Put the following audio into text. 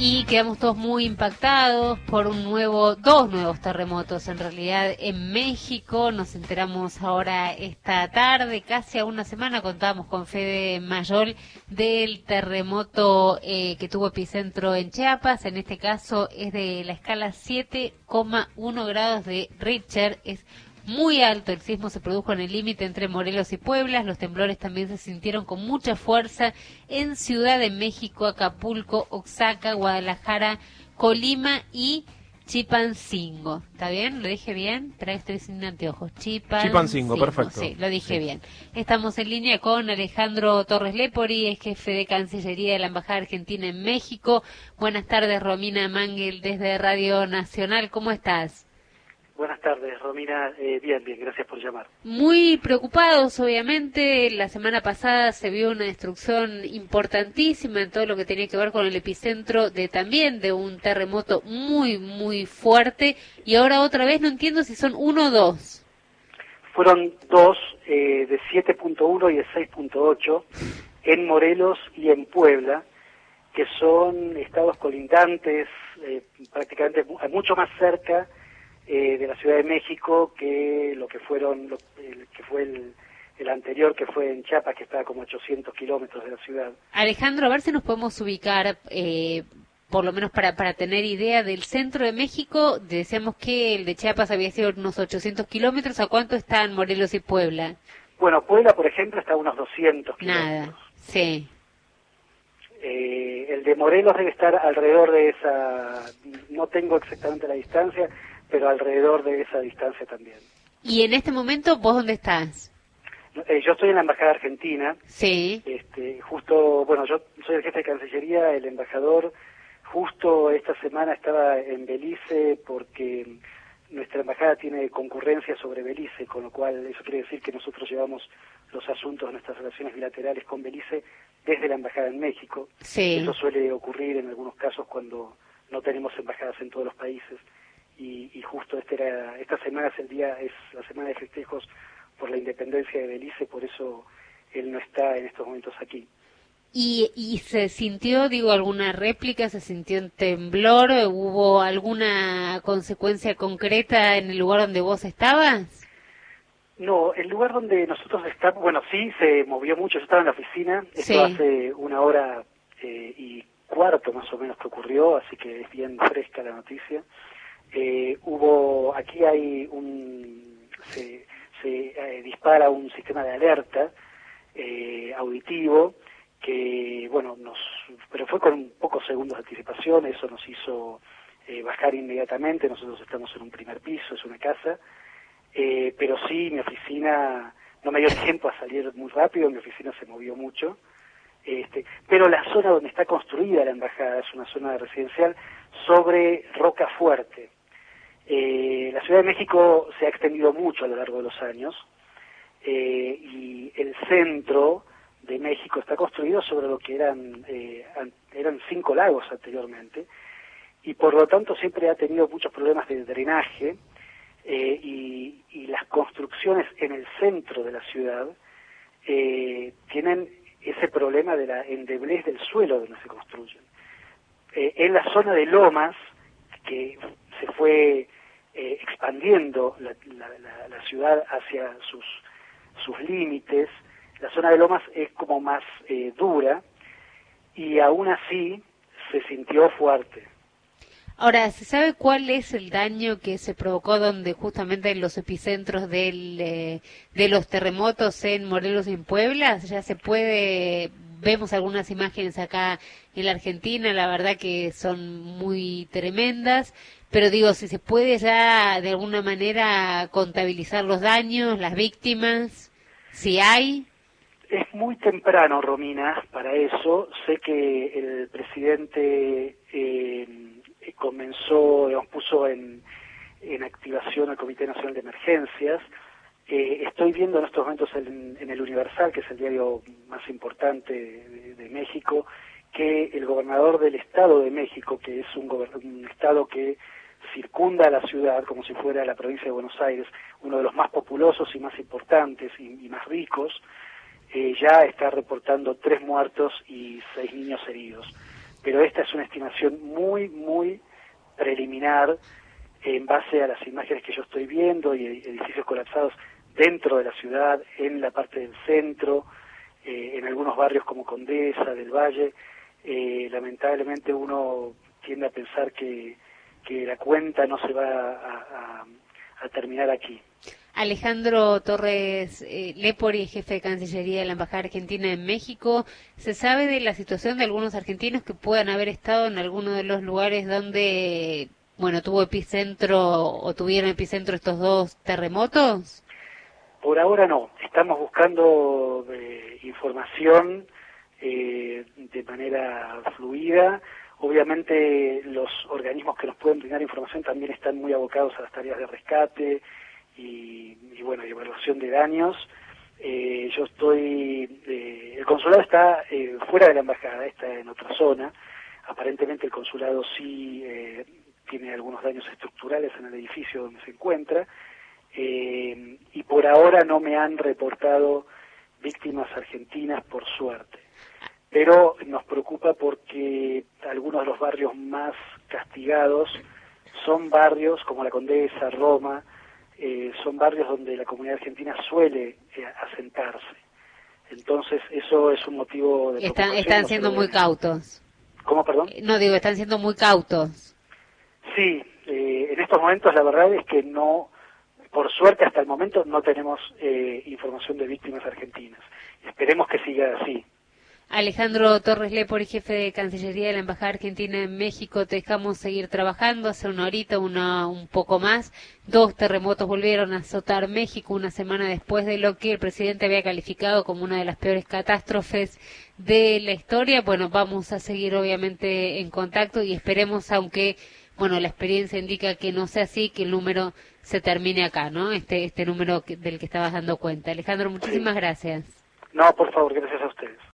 y quedamos todos muy impactados por dos nuevos terremotos en realidad en México. Nos enteramos ahora esta tarde, casi a una semana, contábamos con Fede Mayol del terremoto que tuvo epicentro en Chiapas. En este caso es de la escala 7,1 grados de Richter. Es muy alto, el sismo se produjo en el límite entre Morelos y Puebla. Los temblores también se sintieron con mucha fuerza en Ciudad de México, Acapulco, Oaxaca, Guadalajara, Colima y Chilpancingo. ¿Está bien? ¿Lo dije bien? Espera que estoy sin anteojos. Chilpancingo, perfecto. Sí, lo dije bien. Estamos en línea con Alejandro Torres Lepori, es jefe de Cancillería de la Embajada Argentina en México. Buenas tardes, Romina Mangel, desde Radio Nacional. ¿Cómo estás? Buenas tardes, Romina. Bien, gracias por llamar. Muy preocupados, obviamente. La semana pasada se vio una destrucción importantísima en todo lo que tenía que ver con el epicentro de un terremoto muy, muy fuerte. Y ahora otra vez no entiendo si son uno o dos. Fueron dos, de 7.1 y de 6.8, en Morelos y en Puebla, que son estados colindantes, prácticamente mucho más cerca de la Ciudad de México que lo que fue el anterior, que fue en Chiapas, que estaba como 800 kilómetros de la ciudad. Alejandro, a ver si nos podemos ubicar, por lo menos para tener idea del centro de México. Decíamos que el de Chiapas había sido unos 800 kilómetros. ¿A cuánto están Morelos y Puebla? Bueno, Puebla, por ejemplo, está a unos 200 kilómetros. Nada, sí. El de Morelos debe estar alrededor de esa, no tengo exactamente la distancia, pero alrededor de esa distancia también. ¿Y en este momento vos dónde estás? Yo estoy en la Embajada Argentina. Sí. Justo, bueno, yo soy el jefe de Cancillería, el embajador. Justo esta semana estaba en Belice porque nuestra embajada tiene concurrencia sobre Belice, con lo cual eso quiere decir que nosotros llevamos los asuntos de nuestras relaciones bilaterales con Belice desde la embajada en México. Sí. Eso suele ocurrir en algunos casos cuando no tenemos embajadas en todos los países. Y justo esta semana es la semana de festejos por la independencia de Belice, por eso él no está en estos momentos aquí. ¿Y se sintió, alguna réplica, se sintió un temblor? ¿Hubo alguna consecuencia concreta en el lugar donde vos estabas? No, el lugar donde nosotros estamos, bueno, sí, se movió mucho. Yo estaba en la oficina, Sí. Esto hace una hora y cuarto más o menos que ocurrió, así que es bien fresca la noticia. Aquí hay se dispara un sistema de alerta auditivo que, bueno, pero fue con pocos segundos de anticipación. Eso nos hizo bajar inmediatamente. Nosotros estamos en un primer piso, es una casa, pero sí, mi oficina, no me dio tiempo a salir muy rápido, mi oficina se movió mucho. Pero la zona donde está construida la embajada es una zona residencial sobre roca fuerte. La Ciudad de México se ha extendido mucho a lo largo de los años y el centro de México está construido sobre lo que eran 5 lagos anteriormente, y por lo tanto siempre ha tenido muchos problemas de drenaje, y las construcciones en el centro de la ciudad tienen ese problema de la endeblez del suelo donde se construyen. En la zona de Lomas, que se fue expandiendo la ciudad hacia sus límites, la zona de Lomas es como más dura, y aún así se sintió fuerte. Ahora, ¿se sabe cuál es el daño que se provocó donde justamente en los epicentros de los terremotos en Morelos y en Puebla? Ya vemos algunas imágenes acá en la Argentina, la verdad que son muy tremendas, pero si se puede ya de alguna manera contabilizar los daños, las víctimas, si hay. Es muy temprano, Romina, para eso. Sé que el presidente puso en activación al Comité Nacional de Emergencias. Estoy viendo en estos momentos en el Universal, que es el diario más importante de México, que el gobernador del Estado de México, que es un estado que circunda a la ciudad como si fuera la provincia de Buenos Aires, uno de los más populosos y más importantes y más ricos, ya está reportando 3 muertos y 6 niños heridos. pero esta es una estimación muy preliminar en base a las imágenes que yo estoy viendo y edificios colapsados dentro de la ciudad, en la parte del centro, en algunos barrios como Condesa, del Valle. Lamentablemente uno tiende a pensar que la cuenta no se va a terminar aquí. Alejandro Torres Lepori, jefe de Cancillería de la Embajada Argentina en México. ¿Se sabe de la situación de algunos argentinos que puedan haber estado en alguno de los lugares donde, tuvo epicentro o tuvieron epicentro estos dos terremotos? Por ahora no. Estamos buscando información de manera fluida. Obviamente los organismos que nos pueden brindar información también están muy abocados a las tareas de rescate y evaluación de daños. Yo estoy, el consulado está fuera de la embajada, está en otra zona. Aparentemente el consulado sí tiene algunos daños estructurales en el edificio donde se encuentra, y por ahora no me han reportado víctimas argentinas, por suerte. Pero nos preocupa porque algunos de los barrios más castigados son barrios como la Condesa, Roma, son barrios donde la comunidad argentina suele asentarse. Entonces eso es un motivo de preocupación. Están siendo muy cautos. ¿Cómo, perdón? No, digo, están siendo muy cautos. Sí, en estos momentos la verdad es que no, por suerte hasta el momento no tenemos información de víctimas argentinas. Esperemos que siga así. Alejandro Torres Lepori, jefe de Cancillería de la Embajada Argentina en México, te dejamos seguir trabajando. Hace una horita, un poco más, 2 terremotos volvieron a azotar México una semana después de lo que el presidente había calificado como una de las peores catástrofes de la historia. Bueno, vamos a seguir obviamente en contacto y esperemos, aunque la experiencia indica que no sea así, que el número se termine acá, ¿no? Este número del que estabas dando cuenta. Alejandro, muchísimas gracias. No, por favor, gracias a ustedes.